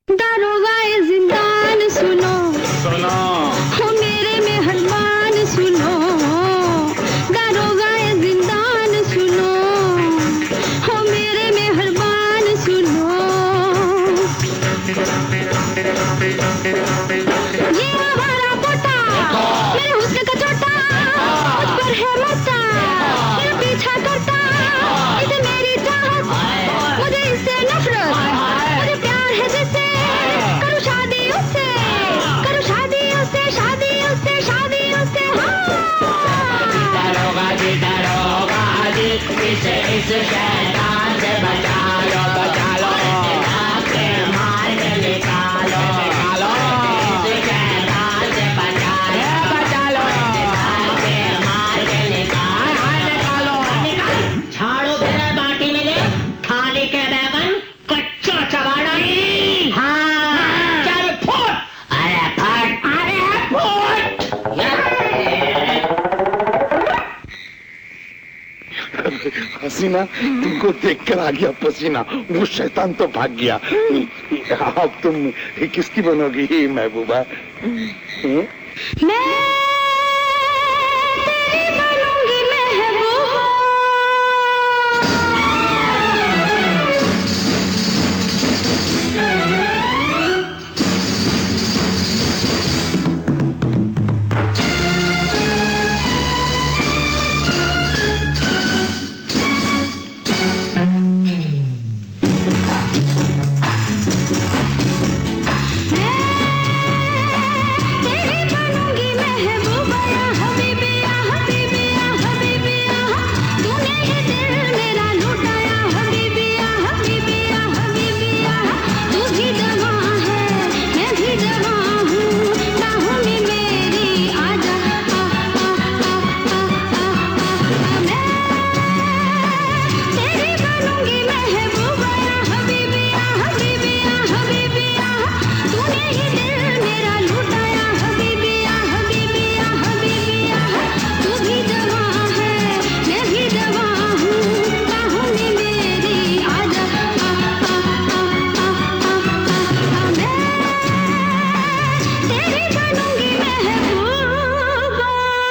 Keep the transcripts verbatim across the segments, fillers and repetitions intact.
दारोगाए जिंदान सुनो सुनो हो मेरे मेहरबान सुनो, दारोगाए जिंदान सुनो हो मेरे मेहरबान सुनो। ये हमारा पोता मेरे हुस्न का चोटा, मुझ पर है मस्ता मेरा पीछा करता, इसे मेरी चाहत मुझे इससे नफरत, मुझे प्यार है जिससे करूँ शादी उससे, करूँ शादी उससे, शादी उससे, शादी उससे। दारोगा जी दारोगा जी इसे इस शैतान से बचा लो, बचा लो, मार के निकालो, निकालो, इस शैतान से बचा लो, बचा लो, मार के निकालो, निकालो, निकालो। झाड़ू फिर बाटी में ले, थाली के बैगन कच्चा चबाना। हाँ चल फुट, अरे फट, अरे फुट। हसीना, तुमको देखकर आ गया पसीना, वो शैतान तो भाग गया। अब तुम किसकी बनोगी महबूबा? मैं तेरी बनूंगी महबूबा। तेरी बनूंगी महबूबा या हबीबी या हबीबी या हबीबी या, तूने ही दिल मेरा लुटाया हबीबी या हबीबी या हबीबी या। तू भी जवां है मैं भी जवां हूँ, बाहों में मेरी आजा, आ आ आ आ आ आ। मैं तेरी बनूंगी महबूबा या हबीबी या हबीबी या हबीबी या, तूने ही दिल मेरा लुटाया हबीबी या हबीबी या हबीबी या। तू भी जवां है मैं भी जवां हूँ, बाहों में मेरी आजा, आ आ आ आ आ आ। मैं तेरी बनूंगी महबूबा।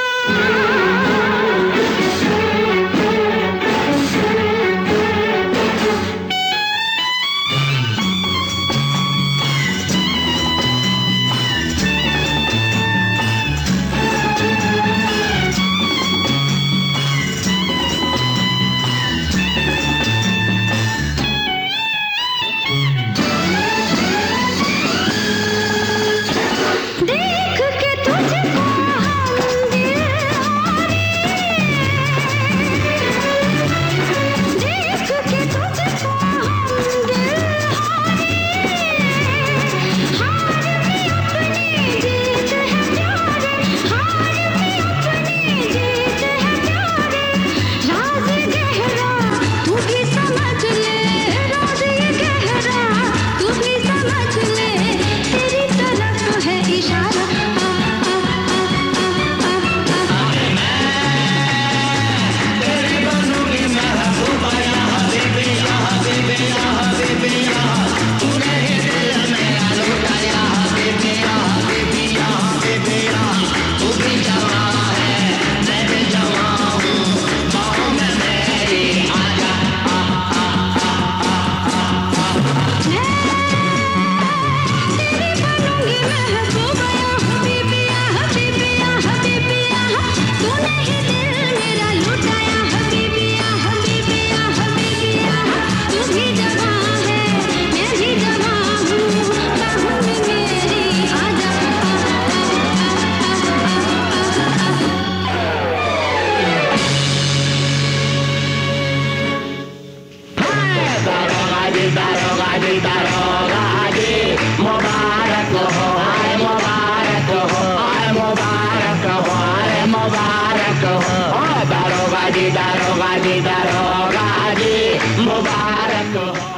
देख के तुझको हम दिलवाने, देख के तुझको हम दिलवाने, हार में अपनी जीत है प्यारे, हार में अपनी जीत है प्यारे। राज गहरा तू भी समझ ले, राज ये गहरा तू भी समझ ले, तेरी तरफ है इशारा, आ आ आ आ आ आ। तेरी बनूंगी महबूबा या हबीबी या हबीबी या हबीबी या, तूने ही दिल मेरा लुटाया हबीबी या हबीबी या हबीबी या। तू भी जवां है मैं भी जवां हूँ, बाहों में मेरी आजा, आ आ आ आ दारोगा जी दारोगा जी दारोगा जी मुबारक हो, आए मुबारक हो, आए मुबारक हो, आए मुबारक हो। दारोगा जी दारोगा जी दारोगा जी मुबारक हो।